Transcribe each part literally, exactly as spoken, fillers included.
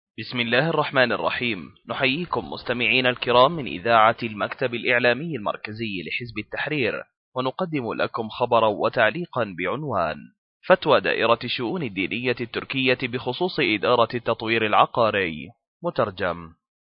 بسم الله الرحمن الرحيم. نحييكم مستمعين الكرام من إذاعة المكتب الإعلامي المركزي لحزب التحرير، ونقدم لكم خبرا وتعليقا بعنوان: فتوى دائرة الشؤون الدينية التركية بخصوص إدارة التطوير العقاري. مترجم.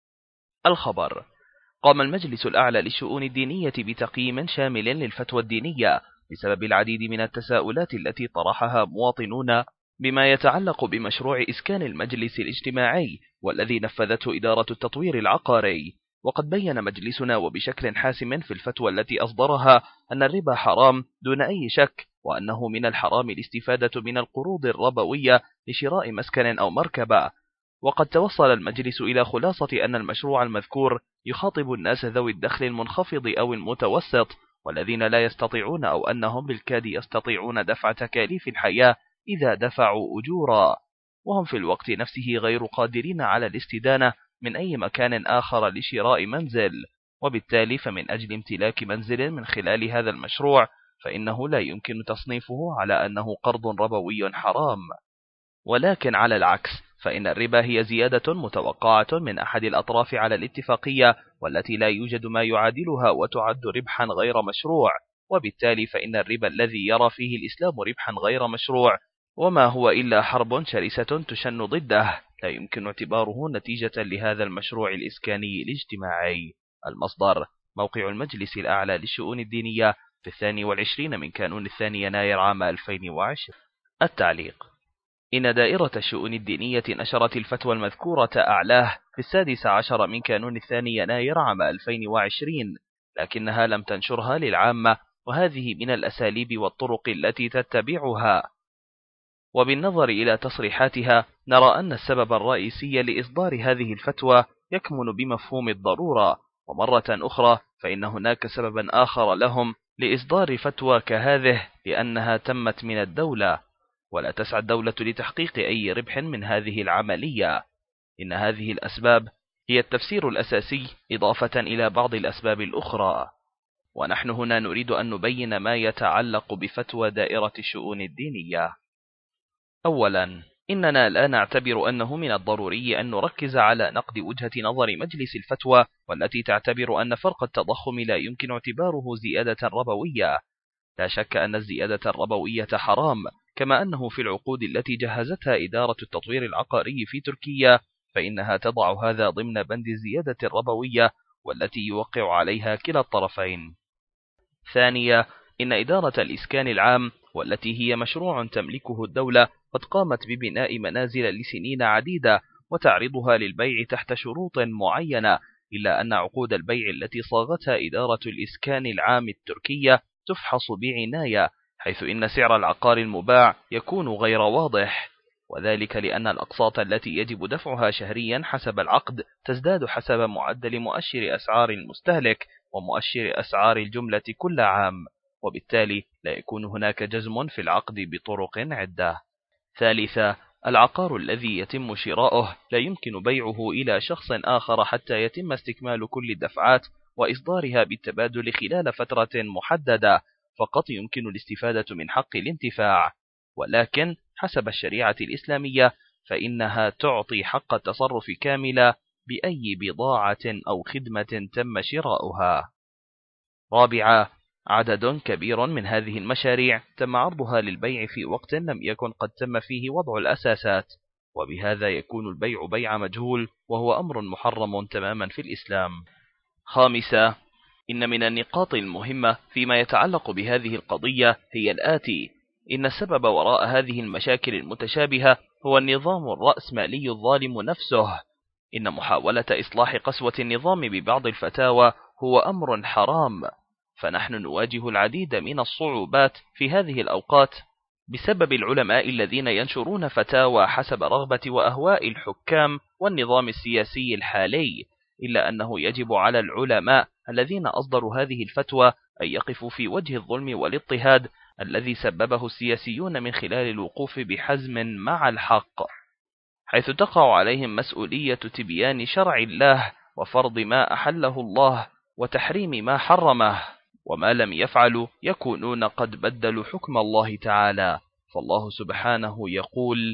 الخبر: قام المجلس الأعلى للشؤون الدينية بتقييم شامل للفتوى الدينية بسبب العديد من التساؤلات التي طرحها مواطنون بما يتعلق بمشروع إسكان المجلس الاجتماعي والذي نفذته إدارة التطوير العقاري. وقد بين مجلسنا وبشكل حاسم في الفتوى التي أصدرها أن الربا حرام دون أي شك، وأنه من الحرام الاستفادة من القروض الربوية لشراء مسكن أو مركبة. وقد توصل المجلس إلى خلاصة أن المشروع المذكور يخاطب الناس ذوي الدخل المنخفض أو المتوسط، والذين لا يستطيعون أو أنهم بالكاد يستطيعون دفع تكاليف الحياة إذا دفعوا أجورا، وهم في الوقت نفسه غير قادرين على الاستدانة من أي مكان آخر لشراء منزل. وبالتالي فمن أجل امتلاك منزل من خلال هذا المشروع فإنه لا يمكن تصنيفه على أنه قرض ربوي حرام، ولكن على العكس فإن الربا هي زيادة متوقعة من أحد الأطراف على الاتفاقية، والتي لا يوجد ما يعادلها وتعد ربحا غير مشروع. وبالتالي فإن الربا الذي يرى فيه الإسلام ربحا غير مشروع وما هو إلا حرب شرسة تشن ضده لا يمكن اعتباره نتيجة لهذا المشروع الإسكاني الاجتماعي. المصدر: موقع المجلس الأعلى للشؤون الدينية في الثاني والعشرين من كانون الثاني يناير عام ألفين وعشرين. التعليق: إن دائرة الشؤون الدينية نشرت الفتوى المذكورة أعلاه في السادس عشر من كانون الثاني يناير عام ألفين وعشرين، لكنها لم تنشرها للعامة، وهذه من الأساليب والطرق التي تتبعها. وبالنظر إلى تصريحاتها نرى أن السبب الرئيسي لإصدار هذه الفتوى يكمن بمفهوم الضرورة، ومرة أخرى فإن هناك سببا آخر لهم لإصدار فتوى كهذه، لأنها تمت من الدولة، ولا تسعى الدولة لتحقيق أي ربح من هذه العملية. إن هذه الأسباب هي التفسير الأساسي إضافة إلى بعض الأسباب الأخرى، ونحن هنا نريد أن نبين ما يتعلق بفتوى دائرة الشؤون الدينية. أولا، إننا لا نعتبر أنه من الضروري أن نركز على نقد وجهة نظر مجلس الفتوى، والتي تعتبر أن فرق التضخم لا يمكن اعتباره زيادة ربوية. لا شك أن الزيادة الربوية حرام، كما أنه في العقود التي جهزتها إدارة التطوير العقاري في تركيا فإنها تضع هذا ضمن بند الزيادة الربوية والتي يوقع عليها كلا الطرفين. ثانيا، إن إدارة الإسكان العام والتي هي مشروع تملكه الدولة قد قامت ببناء منازل لسنين عديدة وتعرضها للبيع تحت شروط معينة، إلا أن عقود البيع التي صاغتها إدارة الإسكان العام التركية تفحص بعناية، حيث إن سعر العقار المباع يكون غير واضح، وذلك لأن الأقساط التي يجب دفعها شهريا حسب العقد تزداد حسب معدل مؤشر أسعار المستهلك ومؤشر أسعار الجملة كل عام، وبالتالي لا يكون هناك جزم في العقد بطرق عدة. ثالثا، العقار الذي يتم شراؤه لا يمكن بيعه إلى شخص آخر حتى يتم استكمال كل الدفعات وإصدارها بالتبادل خلال فترة محددة، فقط يمكن الاستفادة من حق الانتفاع، ولكن حسب الشريعة الإسلامية فإنها تعطي حق التصرف كاملا بأي بضاعة أو خدمة تم شراؤها. رابعا، عدد كبير من هذه المشاريع تم عرضها للبيع في وقت لم يكن قد تم فيه وضع الأساسات، وبهذا يكون البيع بيع مجهول، وهو أمر محرم تماما في الإسلام. خامسا، إن من النقاط المهمة فيما يتعلق بهذه القضية هي الآتي: إن السبب وراء هذه المشاكل المتشابهة هو النظام الرأسمالي الظالم نفسه. إن محاولة إصلاح قسوة النظام ببعض الفتاوى هو أمر حرام، فنحن نواجه العديد من الصعوبات في هذه الأوقات بسبب العلماء الذين ينشرون فتاوى حسب رغبة وأهواء الحكام والنظام السياسي الحالي، إلا أنه يجب على العلماء الذين أصدروا هذه الفتوى أن يقفوا في وجه الظلم والاضطهاد الذي سببه السياسيون من خلال الوقوف بحزم مع الحق، حيث تقع عليهم مسؤولية تبيان شرع الله وفرض ما أحله الله وتحريم ما حرمه، وما لم يفعلوا يكونون قد بدلوا حكم الله تعالى. فالله سبحانه يقول: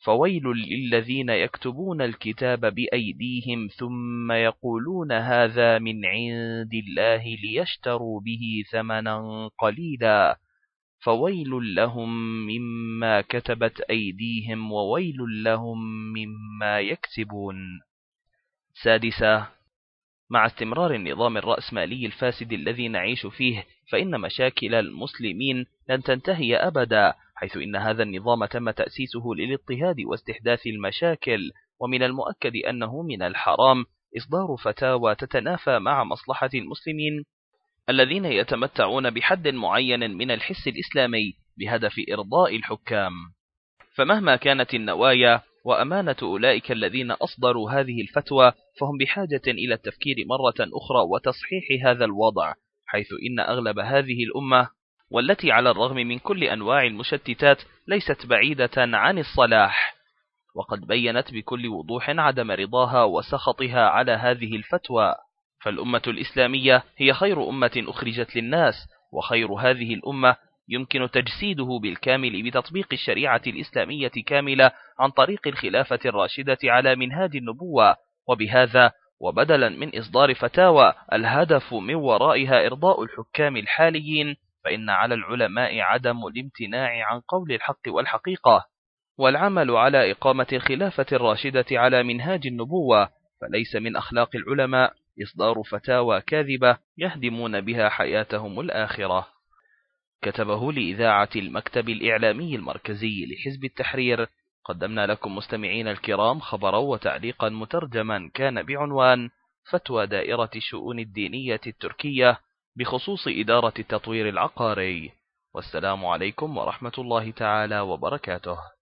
فويل للذين يكتبون الكتاب بأيديهم ثم يقولون هذا من عند الله ليشتروا به ثمنا قليلا فويل لهم مما كتبت أيديهم وويل لهم مما يكسبون. سادسا، مع استمرار النظام الرأسمالي الفاسد الذي نعيش فيه، فإن مشاكل المسلمين لن تنتهي أبدا، حيث إن هذا النظام تم تأسيسه للاضطهاد واستحداث المشاكل، ومن المؤكد أنه من الحرام إصدار فتاوى تتنافى مع مصلحة المسلمين الذين يتمتعون بحد معين من الحس الإسلامي بهدف إرضاء الحكام. فمهما كانت النوايا وأمانة أولئك الذين أصدروا هذه الفتوى، فهم بحاجة إلى التفكير مرة أخرى وتصحيح هذا الوضع، حيث إن أغلب هذه الأمة، والتي على الرغم من كل أنواع المشتتات ليست بعيدة عن الصلاح، وقد بينت بكل وضوح عدم رضاها وسخطها على هذه الفتوى. فالأمة الإسلامية هي خير أمة أخرجت للناس، وخير هذه الأمة يمكن تجسيده بالكامل بتطبيق الشريعة الإسلامية كاملة عن طريق الخلافة الراشدة على منهاج النبوة. وبهذا، وبدلا من إصدار فتاوى الهدف من ورائها إرضاء الحكام الحاليين، فإن على العلماء عدم الامتناع عن قول الحق والحقيقة، والعمل على إقامة الخلافة الراشدة على منهاج النبوة. فليس من أخلاق العلماء إصدار فتاوى كاذبة يهدمون بها حياتهم الآخرة. كتبه لإذاعة المكتب الإعلامي المركزي لحزب التحرير. قدمنا لكم مستمعين الكرام خبرا وتعليقا مترجما كان بعنوان فتوى دائرة الشؤون الدينية التركية بخصوص إدارة التطوير العقاري. والسلام عليكم ورحمة الله تعالى وبركاته.